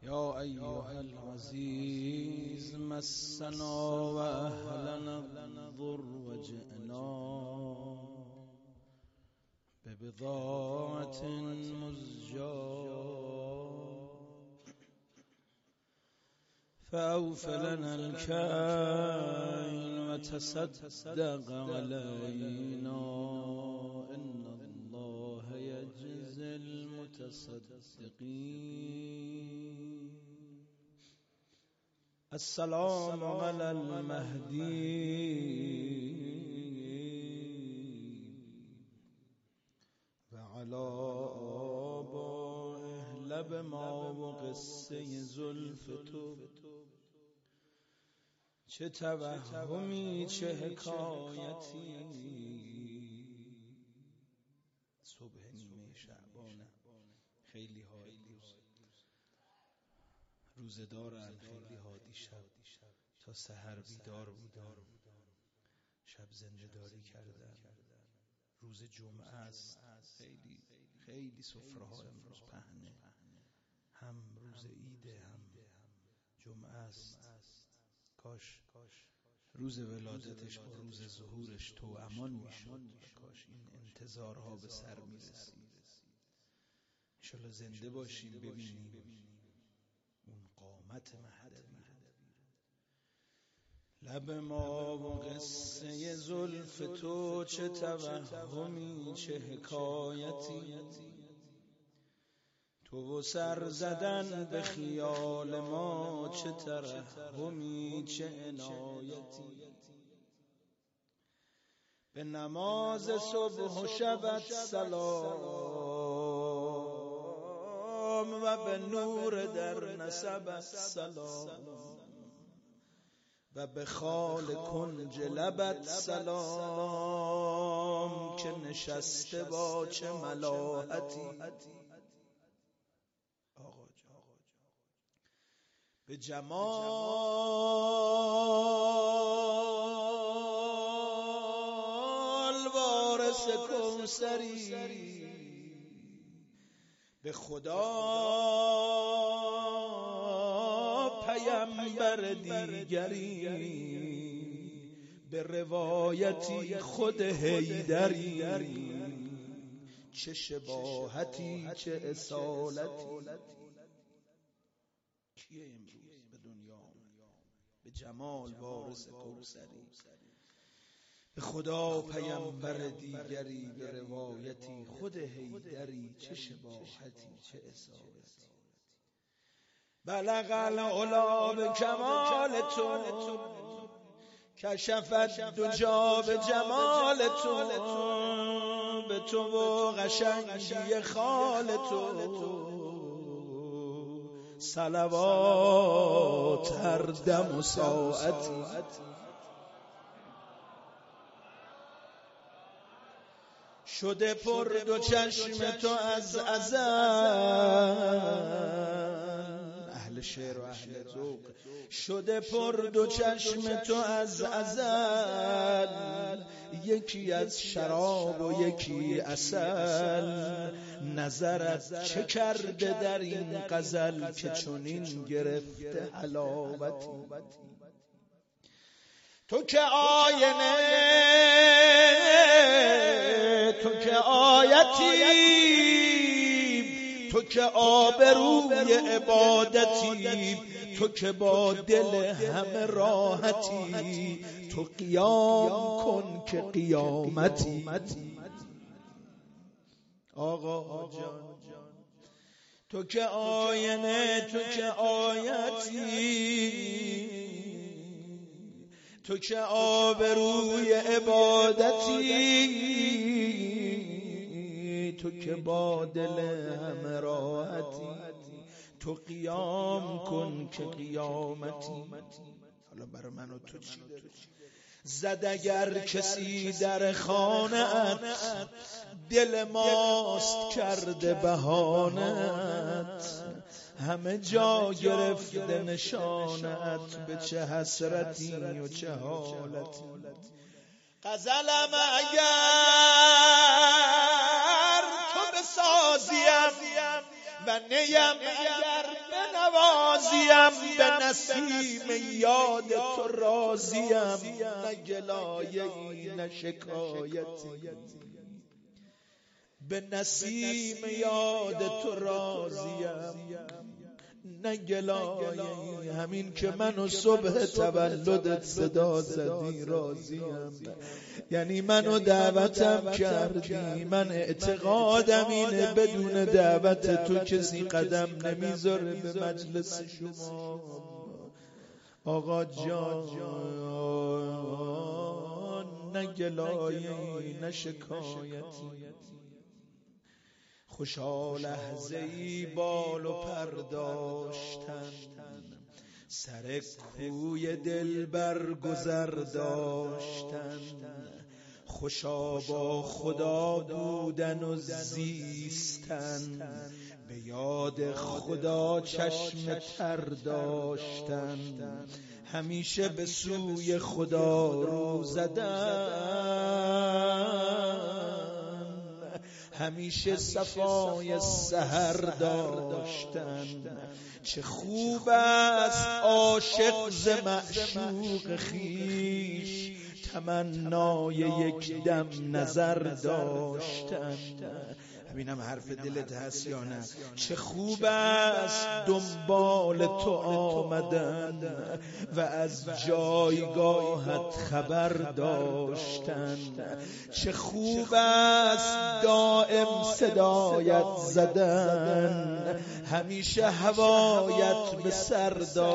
يا أيها العزيز مسنا وأهلنا الضر وجئنا ببضاعة مزجاة فأوف لنا الكيل وتصدق علينا إن الله يجزي المتصدقين. السلام على المهدي وعلى آبائه لب ما و قصه زلف تو چه توهمی چه حکایتی. صبح نیمه شعبانه، خیلی ها روزه دارن، خیلی ها دیشب تا سحر بیدار بودن، شب زنده داری کردن. روز جمعه است، خیلی سفره ها امروز پهنه، هم روز عیده هم جمعه است. کاش روز ولادتش با روز ظهورش توامان میشد، کاش این انتظارها به سر میرسید. انشالله زنده باشیم ببینیم اون قامت مهدوی. لب ما و قصه زلف تو چه توهمی چه حکایتی. تو و سر زدن به خیال ما چه ترحمی چه عنایتی. به نماز صبح و شبت سلام و به نور در نسبت سلام و به خال کنج لبت سلام که نشسته با چه ملاحتی. به جمال وارث کوثری، به خدا پیامبر دیگری، به روایتی خود حیدری. چه شباهتی چه اصالتی. کیه امروز به دنیا به جمال وارث کوثری، به خدا پیامبر دیگری، به روایتی خود حیدری. چه شباهتی چه اصالتی. بلغ العلا به کمال تو، کشفت دجا به جمال تو، به تو و قشنگی خال تو صلوات هر دم و ساعتی. شده پر دو چشم تو از ازل، اهل شعر و اهل ذوق. شده پر دو چشم تو از ازل، یکی از شراب و یکی عسل. نظرت چه کرده در این غزل که چنین گرفته حلاوتی. تو که آینه، تو که آیتی، تو که آبروی عبادتی، تو که با دل همه راحتی. تو قیام کن که قیامتی. آقا جان تو که آینه، تو که آیتی، تو که آبروی عبادتی، تو که با دل همه راحتی. تو قیام کن که قیامتی. حالا برای من و تو چی داری؟ زد اگر کسی در خانه‌ات، دل ماست کرده بهانه‌ات. همه جا گرفته نشانت، به چه حسرتی و چه حالتی. غزلم اگر تو بسازیم و نیم اگر بنوازیم، به نسیم یاد تو راضیم، نه گلایه‌ای نه شکایتی. به نسیم یاد تو راضیم نه گلایه‌ای، همین که منو صبح تولدت صدا زدی راضیم. یعنی منو دعوتم کردی، من اعتقادم اینه بدون دعوت تو کسی قدم نمیذاره به مجلس شما. آقا جان نه گلایه‌ای نه شکایتی. خوشا لحظه‌ای بال و پر داشتن، سر کوی دلبر گذر داشتن. خوشا با خدا بودن و زیستن، به یاد خدا چشم تر داشتن. همیشه به سوی خدا رو زدن، همیشه صفای سحر داشتن. چه خوب است عاشق ز معشوق خویش، تمنای یک دم نظر داشتن. ببینم حرف دلت هست یا نه. چه خوب است دنبال تو آمدن و از جایگاهت خبر داشتن. چه خوب است دائم صدایت زدن، همیشه هوایت به سر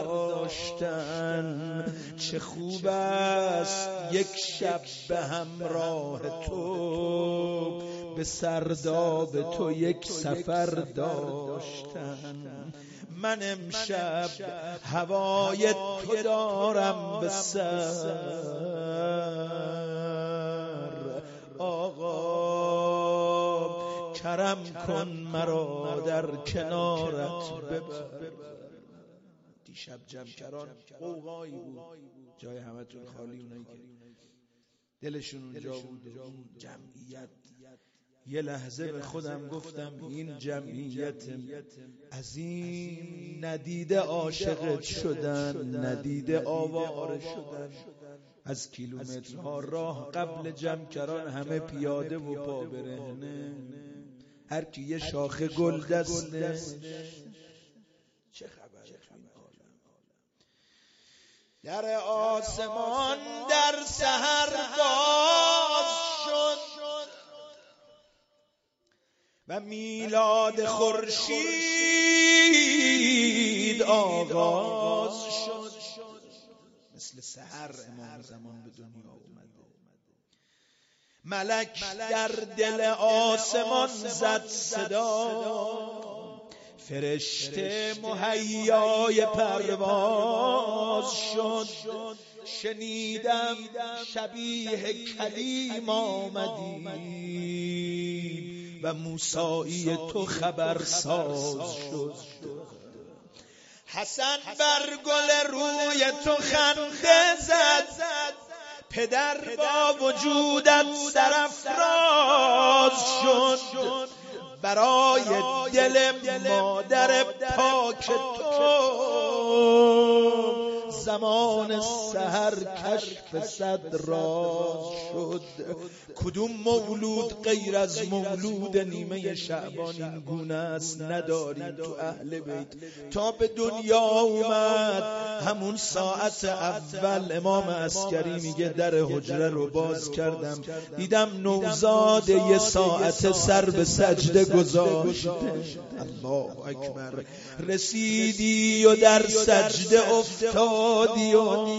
داشتن. چه خوب است یک شب به همراه تو، به سرداب تو یک سفر داشتن. من امشب هوای تو دارم به سر، آقا کرم کن مرا در کنارت ببر. دیشب جمکران قوقایی بود، جای همتون خالی، اونایی که دلشون اونجا بود اون جمعیت. یه لحظه به خودم گفتم این جمعیت عظیم ندیده عاشقت شدن، ندیده آواره شدن. از کیلومترها راه قبل جمکران همه پیاده و پا برهنه، هر کی یه شاخه گل دسته. چه خبره تو این عالم؟ در آسمان در سحر باز شد و میلاد خورشید آغاز شد. مثل سحر امام زمان به دنیا اومده. ملک در دل آسمان زد صدا، فرشته مهیای پرواز شد. شنیدم شبیه کلیم آمدی و موسایی تو خبرساز شد. حسن بر گل روی تو خنده زد، پدر با وجودت سرافراز شد. برای دل مادر پاک تو زمان سحر کشف صد راز شد. کدوم مولود غیر از مولود نیمه شعبان این گونه است نداریم تو اهل بیت. تا به دنیا اومد همون ساعت اول امام عسکری میگه در حجره رو باز کردم، دیدم نوزاد یه ساعت سر به سجده گذاشته. الله اکبر. رسیدی و در سجده افتادی و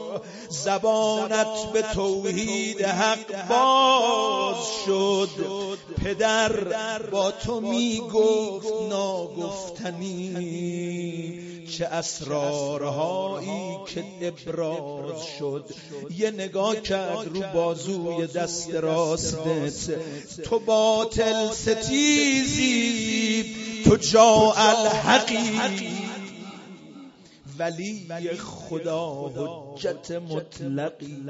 زبانت به توحید حق باز شد. پدر با تو میگفت ناگفتنی، چه اسرارهایی که ابراز شد. یه نگاه کرد رو بازوی دست راستت، تو باطل ستیزی، تو جا الحقی، ولی خدا حجت مطلقی.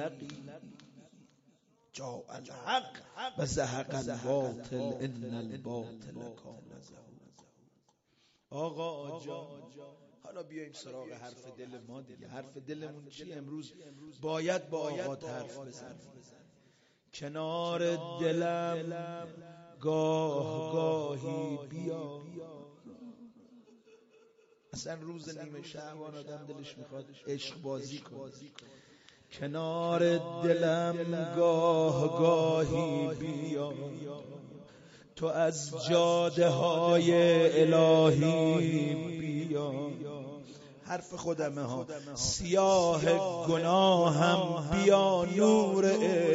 جا الحق و زهق الباطل ان الباطل کان زهوقا. آقا جان حالا بیایم سراغ حرف دل ما دیگه. حرف دلمون چی امروز؟ باید با آقات حرف بزنیم. کنار دلم گاه گاهی بیا. اصلا روز نیمه شعبان آدم دلش میخواد عشق بازی کنه. کنار دلم گاه گاهی بیا، تو از جاده های الهی بیا. حرف خودمه ها. سیاه گناهم بیا، نور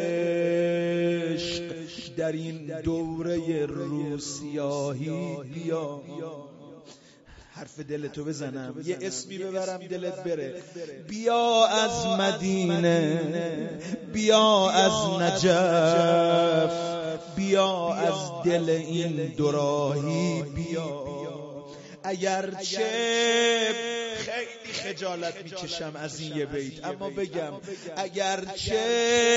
عشق در این دوره روسیاهی بیا. حرف دلتو بزنم، یه اسمی ببرم دلت بره. بیا از مدینه، بیا از نجف، بیا از دل این دوراهی بیا. اگرچه خیلی خجالت میکشم از این یه بیت، اما بگم اگرچه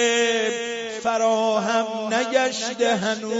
فراهم نگشته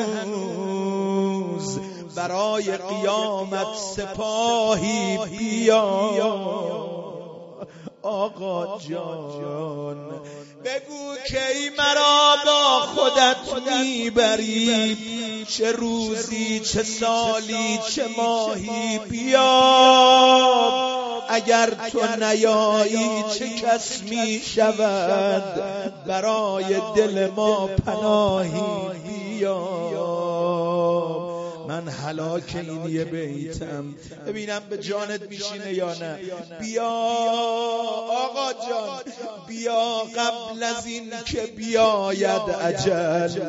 هنوز، برای قیامت سپاهی بیا. آقا جان بگو کی مرا با خودت میبری، چه روزی چه سالی چه ماهی بیا. اگر تو نیایی چه کس میشود، برای دل ما پناهی بیا. من هلاک این یه بیتم، ببینم به جانت میشینه یا نه. بیا آقا جان، بیا قبل از این که بیاید اجل،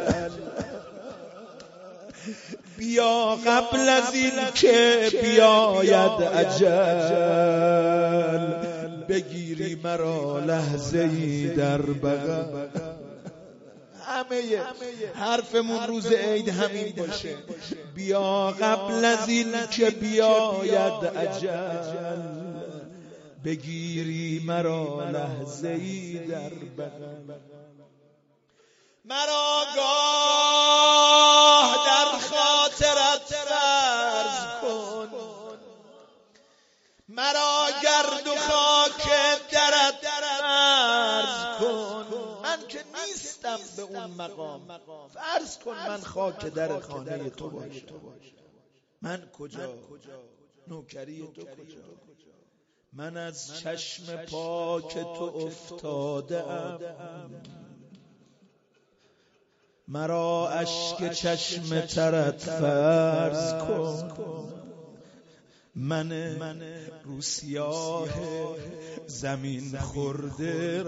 بیا قبل از این که بیاید اجل، بگیری مرا لحظه‌ای در بغل. همه حرفمون روز عید همین باشه. بیا قبل از این که بیاید اجل، بگیری مرا لحظه‌ای در بغل. مرا گاه در خاطرت فرض کن، مرا گرد و خاک درت فرض کن. من که نیستم به اون مقام، فرض کن من خاک در خانه تو باشم. من کجا؟ نوکری تو کجا؟ من از چشم پاک تو افتادم، مرا اشک چشم ترت فرض کن. من رو سیاه زمین خورده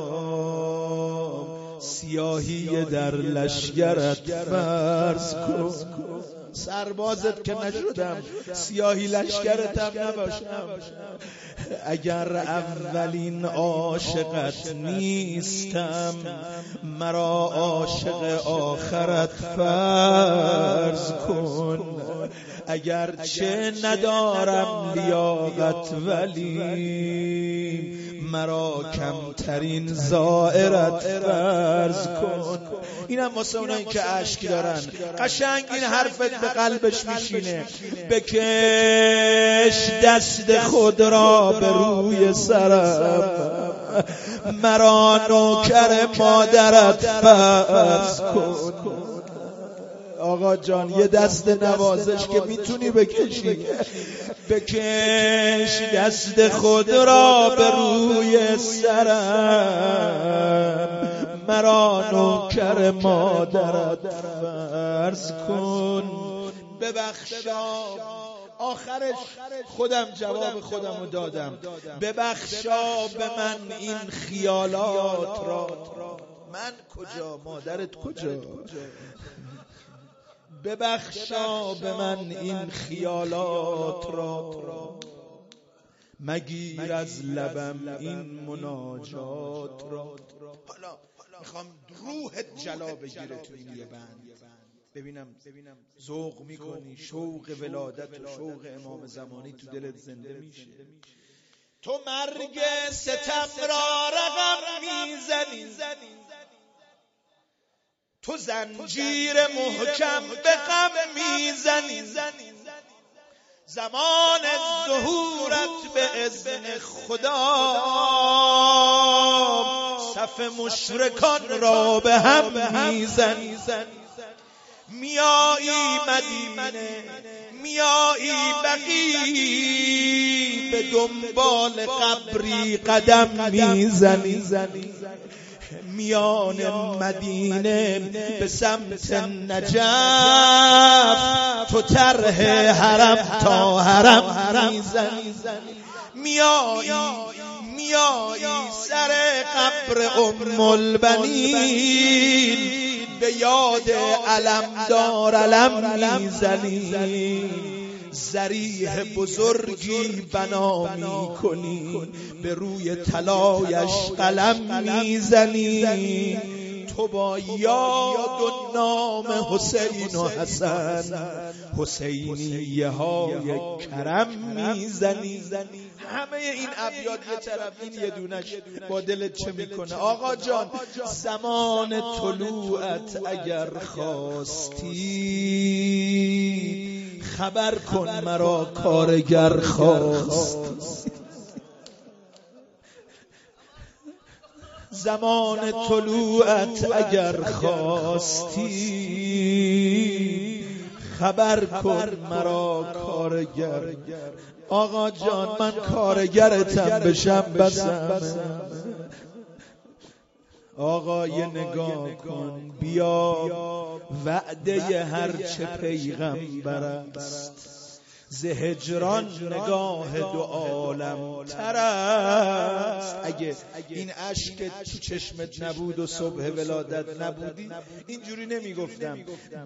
را، سیاهی در لشگرت فرض کن. سربازت که نشدم، سیاهی لشگرتم نباشم. اگر اولین عاشقت نیستم، مرا عاشق آخرت فرض کن. اگرچه ندارم لیاقت، ولی مرا کمترین زائرت فرض کن. اینم واسه اونایی که اشک دارن، قشنگ این حرفت به قلبش میشینه. بکش دست خود را به روی سرم، مرا نوکر مادرت فرض کن. آقا جان یه دست نوازش که میتونی بکشی، بکش دست خود را به روی سرم، مرا نوکر مادرت فرض کن. ببخشا، آخرش خودم جواب خودم رو دادم. ببخشا به من این خیالات را. من کجا؟ مادرت کجا؟ ببخشا به من این خیالات را، مگیر از لبم این مناجات را. حالا میخوام روحت جلا بگیره تو این یه بند، ببینم ذوق میکنی، شوق ولادت و شوق امام زمانی تو دلت زنده میشه. تو مرگ ستم را رقم میزنی، تو زنجیر محکم به غم میزنی، زمان ظهورت به اذن خدا صف مشرکان را به هم میزنی. میایی مدینه، میایی بقیع، به دنبال قبری قدم میزنی. میان مدینه به سمت نجف تو طرح حرم تا حرم میزنی. میایی سر قبر ام البنین، به یاد علمدار علم میزنی. ضریح بزرگی بنا میکنی، به روی طلایش قلم میزنی. تو با یاد و نام حسین و حسن حسینیه های کرم میزنی. همه این ابیات یه طرف، این یه دونش با دلت چه میکنه؟ آقا جان زمان طلوعت اگر خواستی، خبر کن مرا کارگر خواستی. زمان طلوعت اگر خواستی، خبر کن مرا کارگر. آقا جان من کارگرتم بشم بسم. آقا یه نگاه کن، بیا وعده هرچه پیغمبر است. ز هجران نگاه دو عالم تر است. اگه این اشک تو چشمت نبود و صبح ولادت نبودی اینجوری نمیگفتم.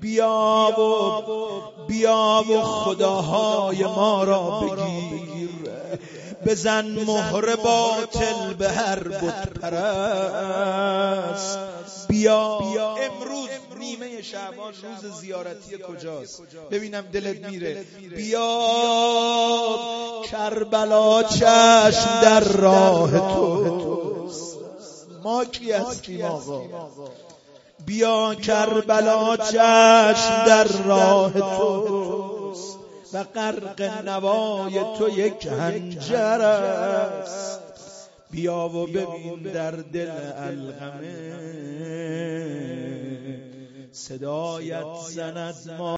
بیا و خداهای ما را بگیر، بزن مهر باطل به هر بت پرست. بیا امروز نیمه شعبان روز زیارتی کجاست؟ ببینم دلت میره. بیا کربلا چشم در راه توست. ما کی هستیم آقا؟ بیا کربلا چشم در راه توست و غرق نوای تو یک هنجر است. بیا و ببین در دل القمه صدایت زند ما